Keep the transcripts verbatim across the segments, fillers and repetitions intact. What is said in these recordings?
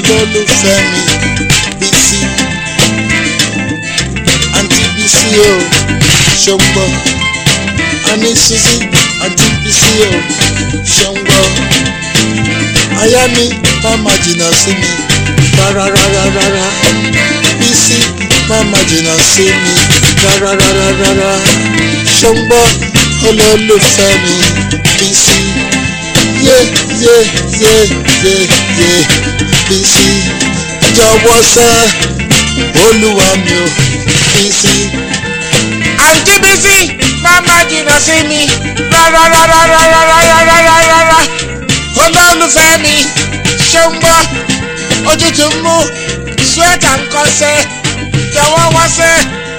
olólùfẹ́ mi Bísí àǹtí Bísí o ṣọ́ngbọ́ àní Suzy àǹtí Bísí o ṣọ́ngbọ́ aya mi má má jìnnà sí mi rárá rárá rárá Bísí má má jìnnà sí mi rárá rárá rárá ṣọ́ngbọ́ olólùfẹ́ mi Bísí yé yé yé yé yé Bísí jọ̀wọ́ sẹ́ olúwa mi o Bísí. àǹtí Bísí má má jìnnà sí mi rárá rárá rárá rárá rárá olólùfẹ́ mi ṣé ń gbọ́ òtútù ń mú swẹ́tà ń kọ́sẹ́ jọ̀wọ́ wá sẹ́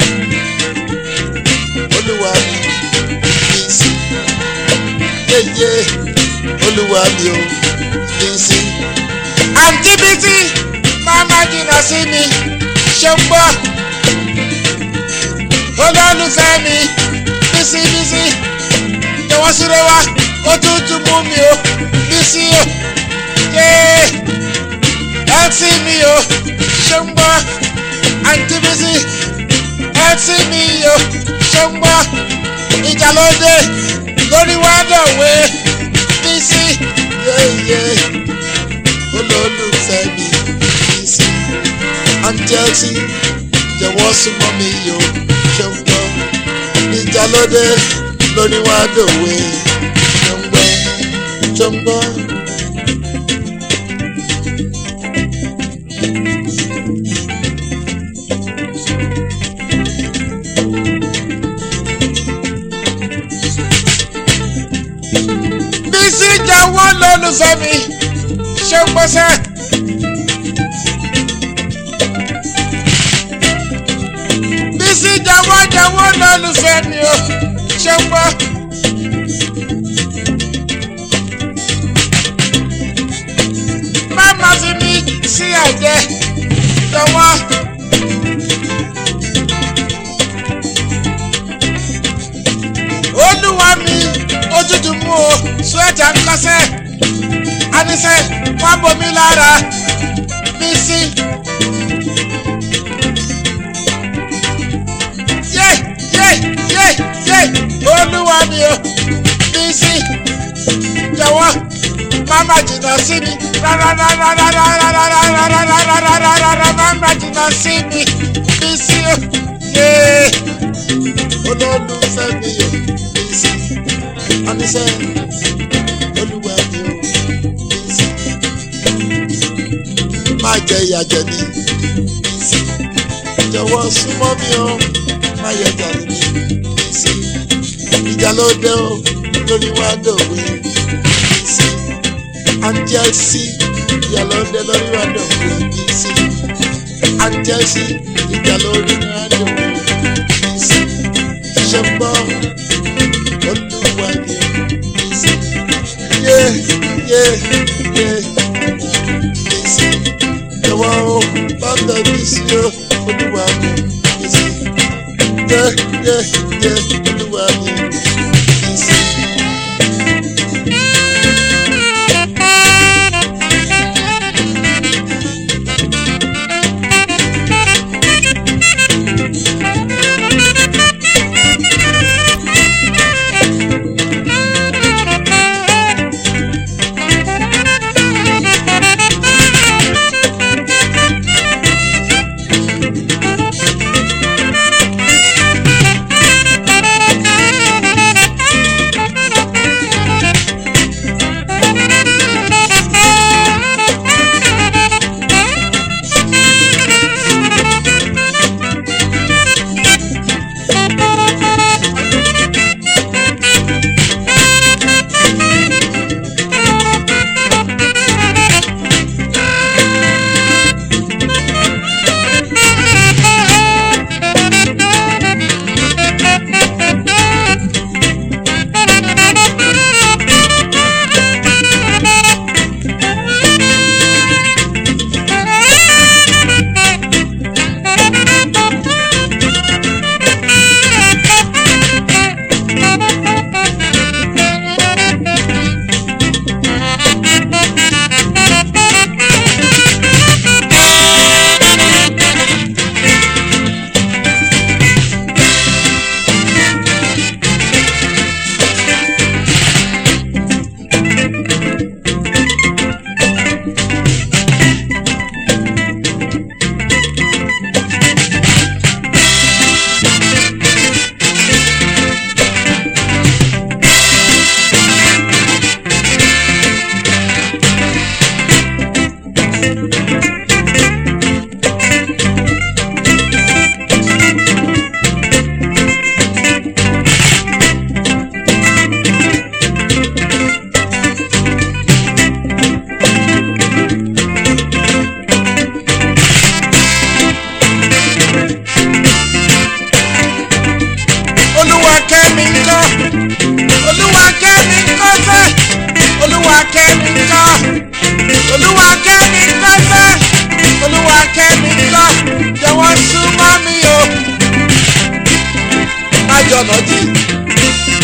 olúwa mi Bísí yéyé olúwa mi o Bísí. àǹtí Bísí má má jìnnà sí mi ṣé ń gbọ́ olólùfẹ́ mi Bísí Bísí jọ̀wọ́ súré wá òtútù mú mi o Bísí o yéé ẹ tí mi o ṣé ń gbọ́ àǹtí Bísí ẹ tí mi o ṣé ń gbọ́ ìjà ló dé lórí wádọ̀wé Bísí yéyé olólùfẹ́ mi Bísí àǹtí jọ̀wọ́ súnmọ́ mi o ṣọ́ngbọ́ ìjà ló dé lórí wádọ̀wé ṣọ́ngbọ́ ṣọ́ngbọ́. Bísí jọ̀wọ́ lólùfẹ́ mi ṣé ń gbọ́ sẹ́. Bísí jọ̀wọ́ jọ̀wọ́ lólùfẹ́ mi o ṣé ń gbọ́. má má fi mi sí ẹ̀jẹ̀ jọ̀wọ́. olúwa mi òtútù mú o swẹ́tà ń kọ́sẹ́ àníṣe wá bomi lára Bísí. yé yé yé yé olúwa mi o Bísí jọ̀wọ́ má má jìnnà sí mi rárá rárá rárá rárá rárá rárá rárá má má jìnnà sí mi Bísí o yé olólùfẹ́ mi o Bísí àníṣe olúwa mi o Bísí má jẹ ìyà jẹ mí Bísí jọ̀wọ́ súnmọ́ mi o má yẹ jà mí Bísí ìjà ló dé o lórí wádọ̀wé Bísí àǹtí ìjà ló dé lórí wádọ̀wé Bísí àǹtí ìjà ló dé lórí wádọ̀wé Bísí ṣe ń bọ́ olúwa mi Bísí yé yé yé Bísí jọ̀wọ́ o bàbá Bísí o olúwa mi Bísí yé yé yé olúwa mi Bísí. kẹ́mi kọ́ olúwa kẹ́mi kọ́ sẹ́ olúwa kẹ́mi kọ́ jọ̀wọ́ súnmọ́ mi o má jọ̀nà jì